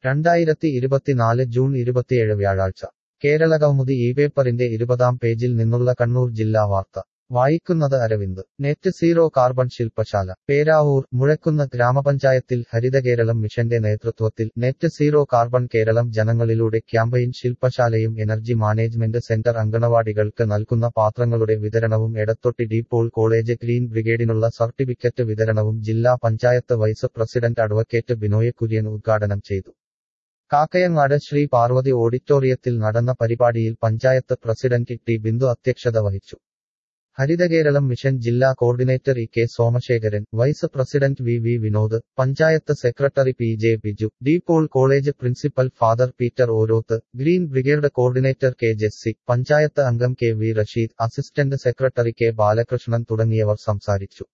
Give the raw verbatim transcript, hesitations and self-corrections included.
രണ്ടായിരത്തി ഇരുപത്തിനാല് ജൂൺ ഇരുപത്തിയേഴ് വ്യാഴാഴ്ച കേരളകൗമുദി ഈ പേപ്പറിന്റെ ഇരുപതാം പേജിൽ നിന്നുള്ള കണ്ണൂർ ജില്ലാ വാർത്ത വായിക്കുന്നത് അരവിന്ദ് നെറ്റ് സീറോ കാർബൺ ശില്പശാല പേരാവൂർ മുഴക്കുന്ന് ഗ്രാമപഞ്ചായത്തിൽ ഹരിതകേരളം മിഷന്റെ നേതൃത്വത്തിൽ നെറ്റ് സീറോ കാർബൺ കേരളം ജനങ്ങളിലൂടെ ക്യാമ്പയിൻ ശില്പശാലയും എനർജി മാനേജ്മെന്റ് സെന്റർ അങ്കണവാടികൾക്ക് നൽകുന്ന പാത്രങ്ങളുടെ വിതരണവും Edathotti D Paul college green ബ്രിഗേഡിനുള്ള സർട്ടിഫിക്കറ്റ് വിതരണവും ജില്ലാ panchayat vice president advocate Binoy Kurian ഉദ്ഘാടനം ചെയ്തു. കാക്കയങ്ങാട് ശ്രീ പാർവതി ഓഡിറ്റോറിയത്തിൽ നടന്ന പരിപാടിയിൽ പഞ്ചായത്ത് പ്രസിഡന്റ് ടി ബിന്ദു അധ്യക്ഷത വഹിച്ചു. ഹരിതകേരളം മിഷൻ ജില്ലാ coordinator E K Somasekharan, vice president V V Vinod, panchayat secretary P J Biju, D Paul college principal father Peter Oroth, green brigade coordinator K Jessy, panchayat അംഗം K V Rasheed, assistant secretary K Balakrishnan തുടങ്ങിയവർ സംസാരിച്ചു.